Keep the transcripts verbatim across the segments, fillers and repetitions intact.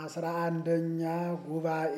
አስራ አንደኛ ጉባኤ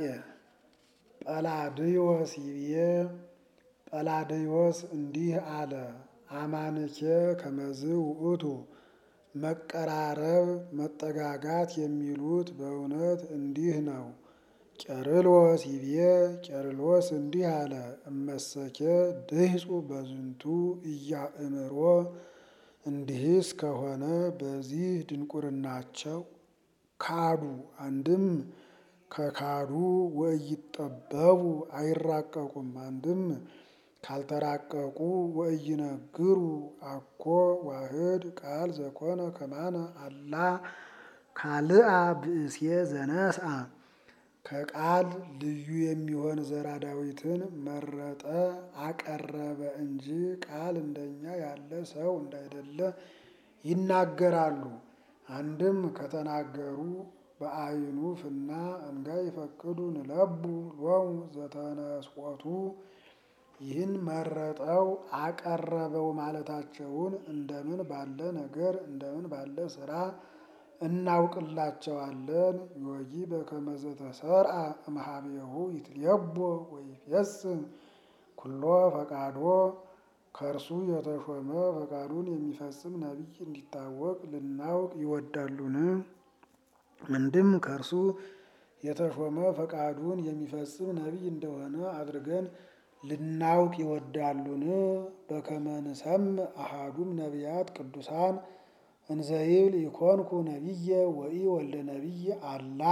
ጰላድዮስ ይብዬ ጰላድዮስ እንዲህ አለ። አማንኬ ከመዝ ውእቱ መቀራረብ መጠጋጋት የሚሉት በእውነት እንዲህ ነው። ቄርሎስ ይብዬ ቄርሎስ እንዲህ አለ። እመሰኬ ድህፁ በዝንቱ ኢያእምሮ እንዲህስ ከሆነ በዚህ ድንቁርናቸው ካዱ። አንድም ከካዱ ወኢይጠበቡ አይራቀቁም። አንድም ካልተራቀቁ ወኢይነግሩ አኮ ዋህድ ቃል ዘኮነ ከማነ አላ ካልአ ብእሴ ዘነስአ ከቃል ልዩ የሚሆን ዘራ ዳዊትን መረጠ አቀረበ እንጂ ቃል እንደኛ ያለ ሰው እንዳይደለ ይናገራሉ። አንድም ከተናገሩ በአይኑ ፍና እንጋ ይፈቅዱ ንለቡ ሎሙ ዘተነስቆቱ ይህን መረጠው አቀረበው ማለታቸውን እንደምን ባለ ነገር እንደምን ባለ ስራ እናውቅላቸዋለን። ዮጊ በከመ ዘተሰርአ እምኀቤሁ ይትሌቦ ወይፌጽም ኩሎ ፈቃዶ ከእርሱ የተሾመ ፈቃዱን የሚፈጽም ነቢይ እንዲታወቅ ልናውቅ ይወዳሉን? አንድም ከእርሱ የተሾመ ፈቃዱን የሚፈጽም ነቢይ እንደሆነ አድርገን ልናውቅ ይወዳሉን? በከመ ንሰምዕ አሐዱም ነቢያት ቅዱሳን እንዘይብል ኢኮንኩ ነቢየ ወኢ ወልደ ነቢይ አላ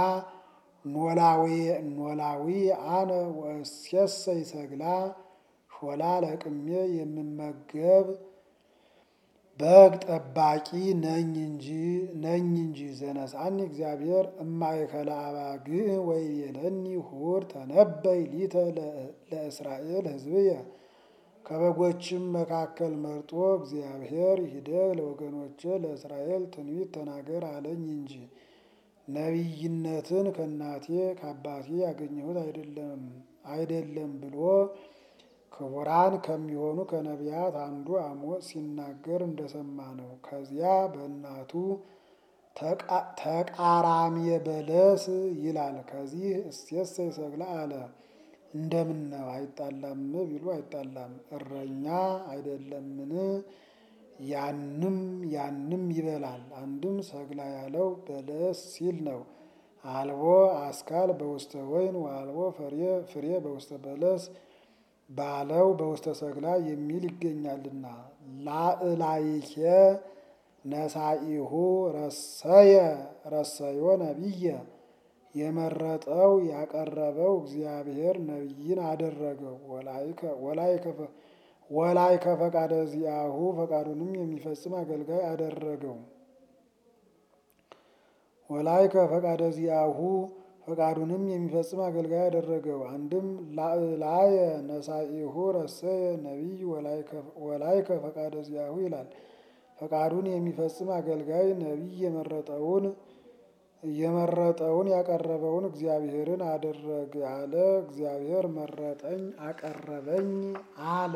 ኖላዊ አነ ወእሴሰይ ሰግላ ሾላ ለቅሜ የምመገብ በግ ጠባቂ ነኝ እንጂ ነኝ እንጂ ዘነሳኒ እግዚአብሔር እማእከለ አባግዕ ወይቤለኒ ሁር ተነበይ ሊተ ለእስራኤል ሕዝብየ ከበጎችም መካከል መርጦ እግዚአብሔር ሂደህ ለወገኖቼ ለእስራኤል ትንቢት ተናገር አለኝ እንጂ ነቢይነትን ከእናቴ ከአባቴ ያገኘሁት አይደለም አይደለም ብሎ ክቡራን ከሚሆኑ ከነቢያት አንዱ አሞጽ ሲናገር እንደሰማ ነው። ከዚያ በእናቱ ተቃራሚ በለስ ይላል። ከዚህ እሴሰይ ሰግላ አለ። እንደምን ነው አይጣላም ቢሉ አይጣላም። እረኛ አይደለምን? ያንም ያንም ይበላል። አንድም ሰግላ ያለው በለስ ሲል ነው። አልቦ አስካል በውስተ ወይን ወአልቦ ፍሬ በውስተ በለስ ባለው በውስተ ሰግላ የሚል ይገኛልና። ላዕላይኬ ነሳኢሁ ረሰየ ረሰዮ ነቢየ የመረጠው ያቀረበው እግዚአብሔር ነቢይን አደረገው። ወላይከ ፈቃደ ዚአሁ ፈቃዱንም የሚፈጽም አገልጋይ አደረገው። ወላይከ ፈቃደ ዚአሁ ፈቃዱንም የሚፈጽም አገልጋይ አደረገው። አንድም ላዕላየ ነሳኢሁ ረሰየ ነቢይ ወላይከ ፈቃደ ዚአሁ ይላል። ፈቃዱን የሚፈጽም አገልጋይ ነቢይ የመረጠውን የመረጠውን ያቀረበውን እግዚአብሔርን አደረገ አለ። እግዚአብሔር መረጠኝ አቀረበኝ አለ።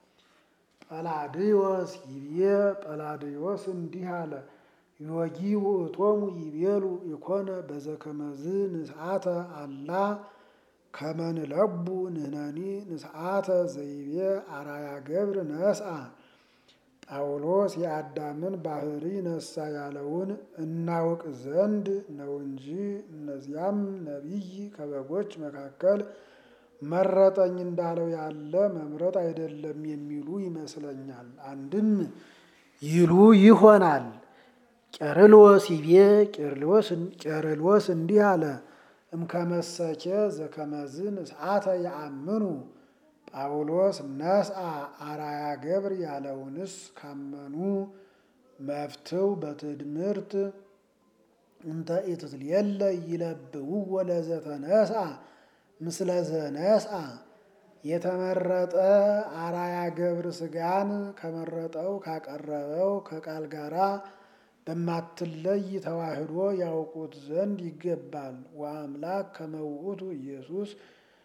ጰላድዮስ ይብዬ ጰላድዮስ እንዲህ አለ። ዮጊ ውእቶሙ ይቤሉ ኢኮነ በዘከመዝ ንስዓተ አላ ከመ ንለቡ ንሕነኒ ንስዓተ ዘይቤ አራያ ገብር ነስአ ጳውሎስ የአዳምን ባህሪ ነሳ ያለውን እናውቅ ዘንድ ነው እንጂ እነዚያም ነቢይ ከበጎች መካከል መረጠኝ እንዳለው ያለ መምረጥ አይደለም የሚሉ ይመስለኛል። አንድም ይሉ ይሆናል። ቄርሎስ ይቤ ቄርሎስ እንዲህ አለ። እምከመሰኬ ዘከመዝ ንስዓተ የአምኑ ጳውሎስ ነስአ አራያ ገብር ያለውንስ ካመኑ መፍትው በትድምርት እንተ ኢትትልየለ ይለብውዎ ለዘተነስአ ምስለ ዘነስአ የተመረጠ አራያ ገብር ሥጋን ከመረጠው ካቀረበው ከቃል ጋራ በማትለይ ተዋህዶ ያውቁት ዘንድ ይገባል። ወአምላክ ከመ ውእቱ ኢየሱስ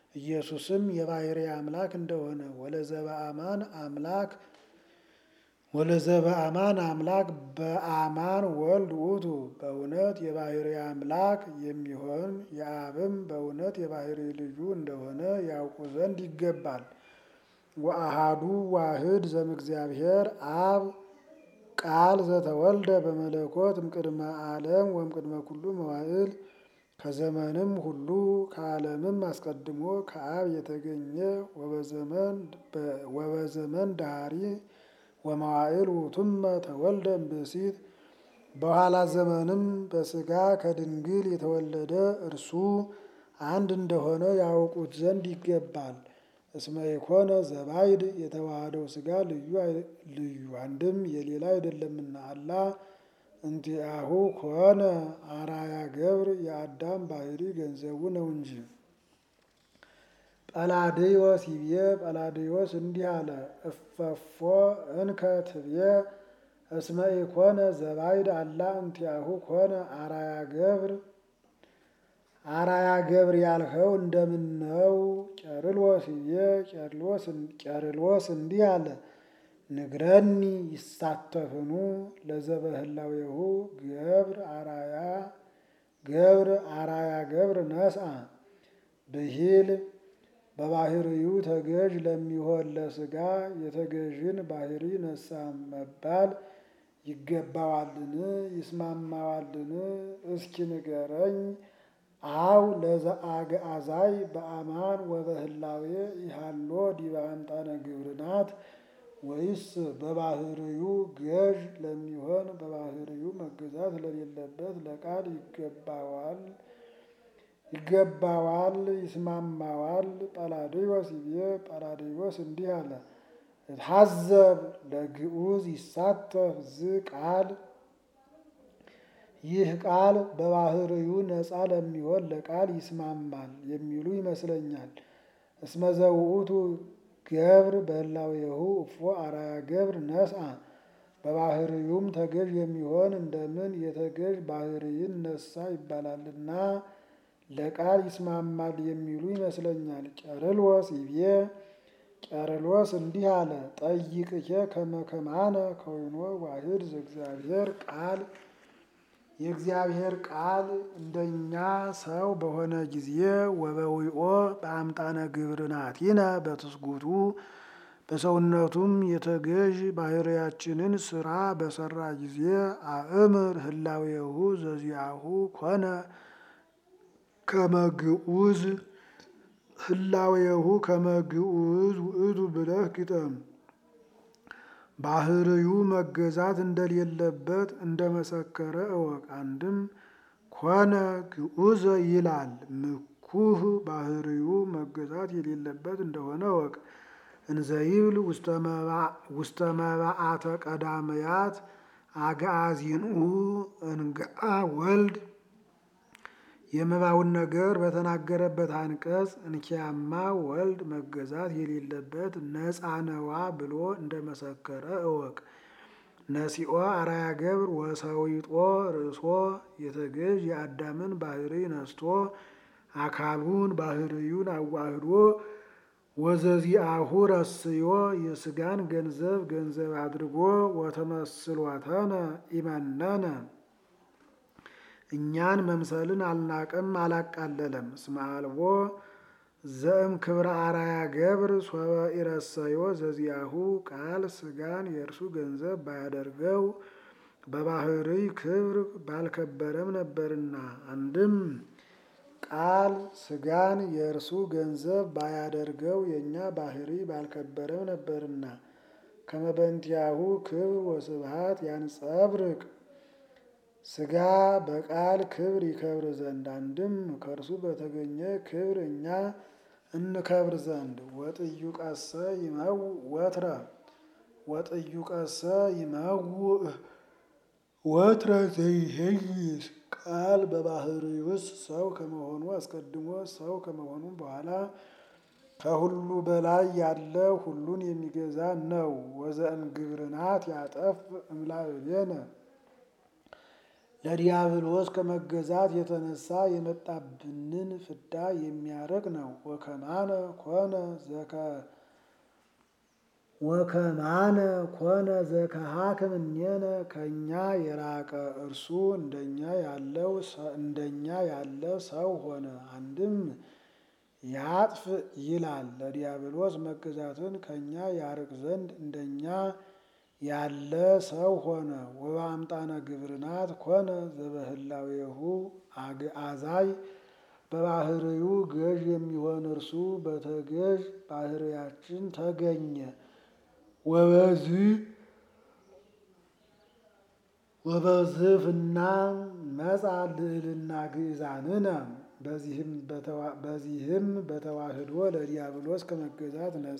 ኢየሱስም የባሕርይ አምላክ እንደሆነ ወለዘበአማን አምላክ ወለዘበአማን አምላክ በአማን ወልድ ውእቱ በእውነት የባሕርይ አምላክ የሚሆን የአብም በእውነት የባሕርይ ልጁ እንደሆነ ያውቁ ዘንድ ይገባል። ወአሃዱ ዋህድ ዘእምእግዚአብሔር አብ ቃል ዘተወልደ በመለኮት እምቅድመ ዓለም ወእምቅድመ ኩሉ መዋዕል ከዘመንም ሁሉ ከዓለምም አስቀድሞ ከአብ የተገኘ ወበዘመን ዳህሪ ወመዋዕል ውእቱመ ተወልደ እምብእሲት በኋላ ዘመንም በሥጋ ከድንግል የተወለደ እርሱ አንድ እንደሆነ ያውቁት ዘንድ ይገባል። እስመ ኢኮነ ዘባይድ የተዋሃደው ሥጋ ልዩ ልዩ አንድም የሌላ አይደለምና አላ እንቲአሁ ኮነ አራያ ገብር የአዳም ባሕርይ ገንዘቡ ነው እንጂ። ጰላድዮስ ይቤ ጰላድዮስ እንዲህ አለ። እፈፎ እንከ ትቤ እስመ ኢኮነ ዘባይድ አላ እንቲአሁ ኮነ አራያ ገብር አራያ ገብር ያልኸው እንደምን ነው? ቄርሎስ ይቤ ቄርሎስ እንዲህ አለ። ንግረኒ ይሳተፍኑ ለዘበህላዌሁ ገብር አራያ ገብር አራያ ገብር ነስአ ብሂል በባሕርዩ ተገዥ ለሚሆን ለሥጋ የተገዥን ባሕርይ ነሳ መባል ይገባዋልን? ይስማማዋልን? እስኪ ንገረኝ። አው ለዘአግዓዛይ በአማን ወበህላዌ ይሃሎ ዲበ አምጣነ ግብርናት ወይስ በባሕርዩ ገዥ ለሚሆን በባሕርዩ መገዛት ለሌለበት ለቃል ይገባዋል ይገባዋል ይስማማዋል? ጰላድዮስ ይቤ ጰላድዮስ እንዲህ አለ። እትሐዘብ ለግዑዝ ይሳተፍ ዝ ቃል ይህ ቃል በባሕርዩ ነፃ ለሚሆን ለቃል ይስማማል የሚሉ ይመስለኛል። እስመ ዘውእቱ ገብር በህላዌሁ እፎ አራያ ገብር ነስአ በባሕርዩም ተገዥ የሚሆን እንደምን የተገዥ ባሕርይን ነሳ ይባላልና ለቃል ይስማማል የሚሉ ይመስለኛል። ቄርሎስ ይቤ ቄርሎስ እንዲህ አለ። ጠይቅኬ ከመ ከማነ ከዊኖ ዋህድ ዘእግዚአብሔር ቃል የእግዚአብሔር ቃል እንደኛ ሰው በሆነ ጊዜ ወበዊኦ በአምጣነ ግብርናቲነ በትስጉቱ በሰውነቱም የተገዥ ባሕርያችንን ስራ በሰራ ጊዜ አእምር ህላዌሁ ዘዚአሁ ኮነ ከመግዑዝ ህላዌሁ ከመግዑዝ ውእቱ ብለህ ግጠም። ባሕርዩ መገዛት እንደሌለበት እንደመሰከረ እወቅ። አንድም ኮነ ግዑዘ ይላል ምኩህ ባሕርዩ መገዛት የሌለበት እንደሆነ እወቅ። እንዘይብል ውስተ መባአተ ቀዳመያት አግዓዚንኡ እንግዓ ወልድ የመባውን ነገር በተናገረበት አንቀጽ እንኪያማ ወልድ መገዛት የሌለበት ነፃ ነዋ ብሎ እንደመሰከረ እወቅ። ነሲኦ አራያ ገብር ወሰዊጦ ርእሶ የተገዥ የአዳምን ባሕርይ ነስቶ አካሉን ባሕርዩን አዋህዶ ወዘዚአሁ ረስዮ የሥጋን ገንዘብ ገንዘብ አድርጎ ወተመስሎተነ ኢመነነ እኛን መምሰልን አልናቀም አላቃለለም። እስመ አልቦ ዘእም ክብረ አራያ ገብር ሶበ ኢረሰዮ ዘዚአሁ ቃል ሥጋን የእርሱ ገንዘብ ባያደርገው በባሕርይ ክብር ባልከበረም ነበርና። አንድም ቃል ሥጋን የእርሱ ገንዘብ ባያደርገው የእኛ ባሕርይ ባልከበረም ነበርና። ከመ በእንቲአሁ ክብር ወስብሐት ያንጸብርቅ ሥጋ በቃል ክብር ይከብር ዘንድ አንድም ከእርሱ በተገኘ ክብር እኛ እንከብር ዘንድ። ወጥዩቀሰ ይመው ወትረ ወጥዩቀሰ ይመውእ ወትረ ዘይሄይስ ቃል በባሕርዩስ ሰው ከመሆኑ አስቀድሞ ሰው ከመሆኑ በኋላ ከሁሉ በላይ ያለ ሁሉን የሚገዛ ነው። ወዘእምግብርናት ያጠፍ እምላዕሌነ ለዲያብሎስ ከመገዛት የተነሳ የመጣብንን ፍዳ የሚያርቅ ነው። ወከማነ ኮነ ዘከ ወከማነ ኮነ ዘከሃክም እኔነ ከእኛ የራቀ እርሱ እንደኛ ያለው እንደኛ ያለ ሰው ሆነ። አንድም ያጥፍ ይላል ለዲያብሎስ መገዛትን ከእኛ ያርቅ ዘንድ እንደኛ ያለ ሰው ሆነ። ወበአምጣነ ግብርናት ኮነ ዘበህላዌሁ አዛይ በባህርዩ ገዥ የሚሆን እርሱ በተገዥ ባህርያችን ተገኘ። ወበዚህ ወበዝፍና መጻ ልዕልና ግእዛንነ በዚህም በተዋህዶ ለዲያብሎስ ከመገዛት ነፃ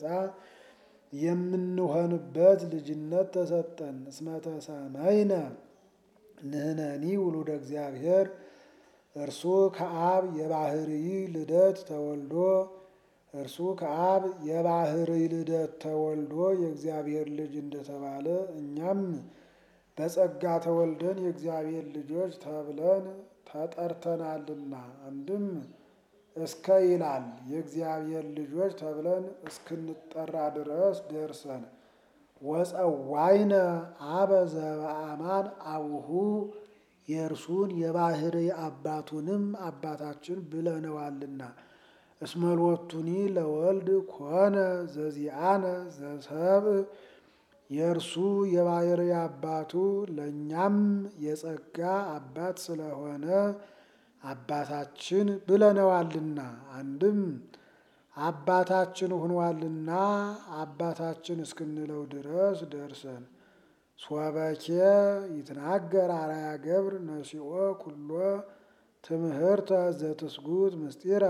የምንሆንበት ልጅነት ተሰጠን። እስመ ተሰመይነ ንሕነኒ ውሉደ እግዚአብሔር እርሱ ከአብ የባህርይ ልደት ተወልዶ እርሱ ከአብ የባህርይ ልደት ተወልዶ የእግዚአብሔር ልጅ እንደተባለ እኛም በጸጋ ተወልደን የእግዚአብሔር ልጆች ተብለን ተጠርተናልና። አንድም እስከ ይላል የእግዚአብሔር ልጆች ተብለን እስክንጠራ ድረስ ደርሰን ወፀዋይነ አበ ዘበአማን አቡሁ የእርሱን የባህርይ አባቱንም አባታችን ብለነዋልና። እስመ ሎቱኒ ለወልድ ኮነ ዘዚአነ ዘሰብእ የእርሱ የባህርይ አባቱ ለእኛም የጸጋ አባት ስለሆነ አባታችን ብለነዋልና። አንድም አባታችን ሆኗልና አባታችን እስክንለው ድረስ ደርሰን ሶበኬ ይትናገር አርአያ ገብር ነሲኦ ኩሎ ትምህርተ ዘትስጉት ምስጢረ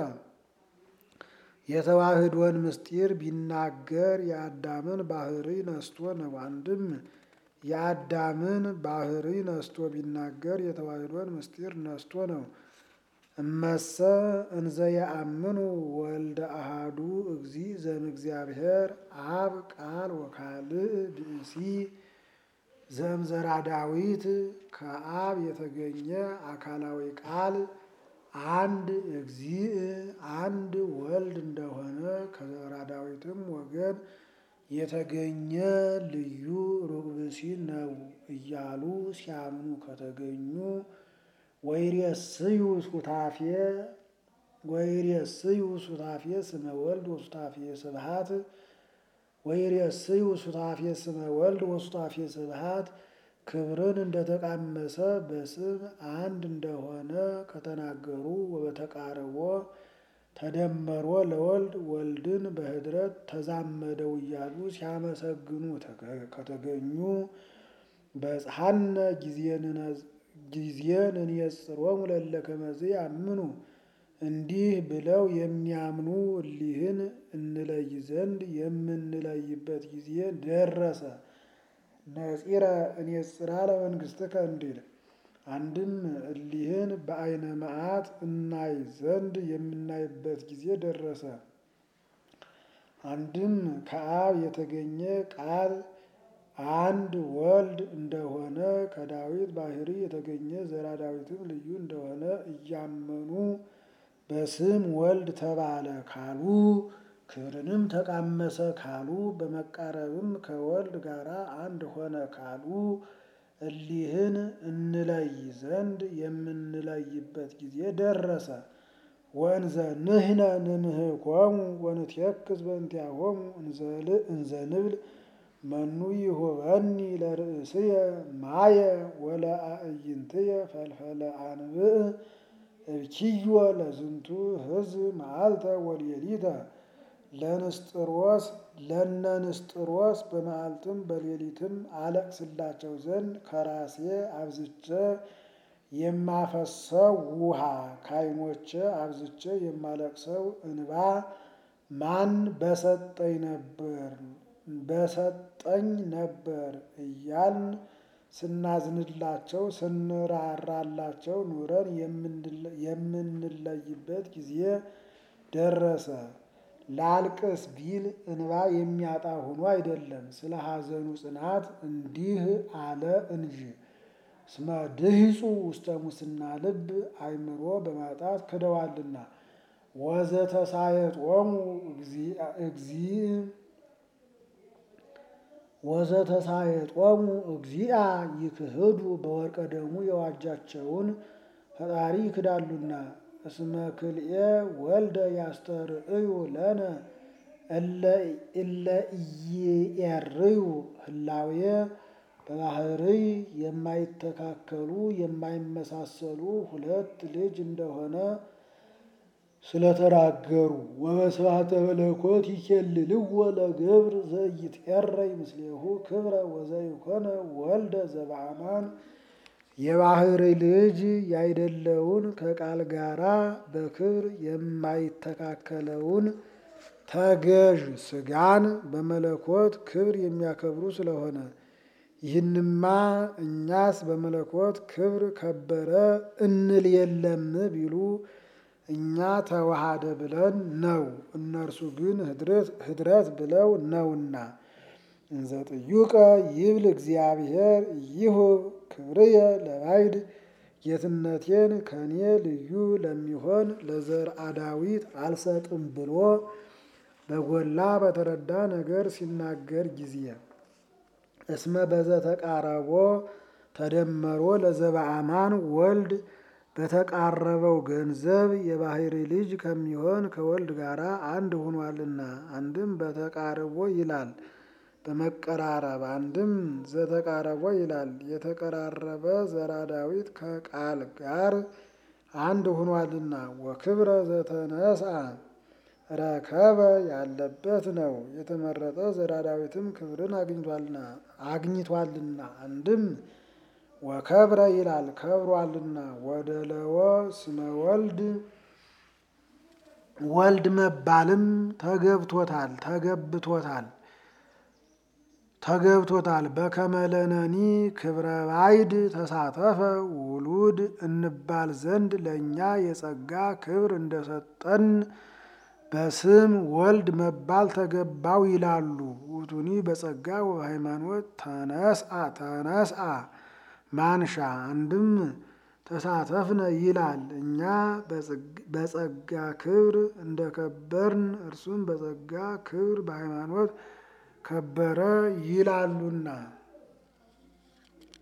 የተዋህዶን ምስጢር ቢናገር የአዳምን ባህርይ ነስቶ ነው። አንድም የአዳምን ባህርይ ነስቶ ቢናገር የተዋህዶን ምስጢር ነስቶ ነው። እመሰ እንዘ የአምኑ ወልደ አሃዱ እግዚ ዘእምእግዚአብሔር አብ ቃል ወካልእ ብእሲ ዘእምዘራ ዳዊት ከአብ የተገኘ አካላዊ ቃል አንድ እግዚእ አንድ ወልድ እንደሆነ ከዘራ ዳዊትም ወገን የተገኘ ልዩ ሩቅ ብእሲ ነው እያሉ ሲያምኑ ከተገኙ ወይሬስዩ ሱታፌ ወይሬስዩ ሱታፌ ስመ ወልድ ወሱታፌ ስብሐት ወይሬስዩ ሱታፌ ስመ ወልድ ወሱታፌ ስብሐት ክብርን እንደተቃመሰ በስም አንድ እንደሆነ ከተናገሩ ወበተቃረቦ ተደመሮ ለወልድ ወልድን በህድረት ተዛመደው እያሉ ሲያመሰግኑ ከተገኙ በጽሐነ ጊዜን እንየጽሮሙ ለእለ ከመዝ ያምኑ እንዲህ ብለው የሚያምኑ እሊህን እንለይ ዘንድ የምንለይበት ጊዜ ደረሰ። ነጺረ እንየጽራ ለመንግሥትከ እንዲል አንድም እሊህን በአይነ መዓት እናይ ዘንድ የምናይበት ጊዜ ደረሰ። አንድም ከአብ የተገኘ ቃል አንድ ወልድ እንደሆነ ከዳዊት ባህርይ የተገኘ ዘራ ዳዊትም ልዩ እንደሆነ እያመኑ በስም ወልድ ተባለ ካሉ ክብርንም ተቃመሰ ካሉ በመቃረብም ከወልድ ጋር አንድ ሆነ ካሉ እሊህን እንለይ ዘንድ የምንለይበት ጊዜ ደረሰ። ወእንዘ ንሕነ ንምህኮሙ ወንትየክዝ በእንቲአሆሙ እንዘ ንብል መኑ ይሁበኒ ለርእስየ ማየ ወለአዕይንትየ ፈልፈለ አንብዕ እብኪዮ ለዝንቱ ሕዝብ መዓልተ ወሌሊተ ለንስጥሮስ ለነ ንስጥሮስ በመዓልትም በሌሊትም አለቅስላቸው ዘንድ ከራሴ አብዝቼ የማፈሰው ውሃ ከዓይኖቼ አብዝቼ የማለቅሰው እንባ ማን በሰጠኝ ነበር በሰጠኝ ነበር እያልን ስናዝንላቸው ስንራራላቸው ኑረን የምንለይበት ጊዜ ደረሰ። ላልቅስ ቢል እንባ የሚያጣ ሆኖ አይደለም፣ ስለ ሐዘኑ ጽናት እንዲህ አለ እንጂ። እስመ ድሂጹ ውስተ ሙስና ልብ አእምሮ በማጣት ክደዋልና። ወዘተሳየጦሙ እግዚእ ወዘተሳየጦሙ እግዚአ ይክህዱ በወርቀ ደሙ የዋጃቸውን ፈጣሪ ይክዳሉና። እስመ ክልኤ ወልደ ያስተርእዩ ለነ እለ ኢየርዩ ህላዌ በባህርይ የማይተካከሉ የማይመሳሰሉ ሁለት ልጅ እንደሆነ ስለተናገሩ። ወበስብሐተ መለኮት ይኬልልዎ ለገብር ዘኢይትዔረይ ምስሌሁ ክብረ ወዘይኮነ ወልደ ዘበአማን የባህርይ ልጅ ያይደለውን ከቃል ጋራ በክብር የማይተካከለውን ተገዥ ሥጋን በመለኮት ክብር የሚያከብሩ ስለሆነ። ይህንማ እኛስ በመለኮት ክብር ከበረ እንል የለም ቢሉ እኛ ተዋሃደ ብለን ነው፣ እነርሱ ግን ህድረት ብለው ነውና። እንዘ ጥዩቀ ይብል እግዚአብሔር ይሁብ ክብርየ ለባዕድ ጌትነቴን ከኔ ልዩ ለሚሆን ለዘርአ ዳዊት አልሰጥም ብሎ በጎላ በተረዳ ነገር ሲናገር ጊዜ እስመ በዘተቃረቦ ተደመሮ ለዘበአማን ወልድ በተቃረበው ገንዘብ የባህርይ ልጅ ከሚሆን ከወልድ ጋር አንድ ሆኗልና። አንድም በተቃርቦ ይላል በመቀራረብ፣ አንድም ዘተቃረቦ ይላል የተቀራረበ ዘርአ ዳዊት ከቃል ጋር አንድ ሆኗልና። ወክብረ ዘተነስአ ረከበ ያለበት ነው። የተመረጠ ዘርአ ዳዊትም ክብርን አግኝቷልና አግኝቷልና አንድም ወከብረ ይላል ከብሯልና። ወደለወ ስመ ወልድ ወልድ መባልም ተገብቶታል ተገብቶታል ተገብቶታል በከመለነኒ ክብረ ባዕድ ተሳተፈ ውሉድ እንባል ዘንድ ለእኛ የጸጋ ክብር እንደሰጠን በስም ወልድ መባል ተገባው ይላሉ። ውእቱኒ በጸጋ ወበሃይማኖት ተነስአ ተነስአ ማንሻ አንድም ተሳተፍነ ይላል። እኛ በጸጋ ክብር እንደከበርን እርሱም በጸጋ ክብር በሃይማኖት ከበረ ይላሉና።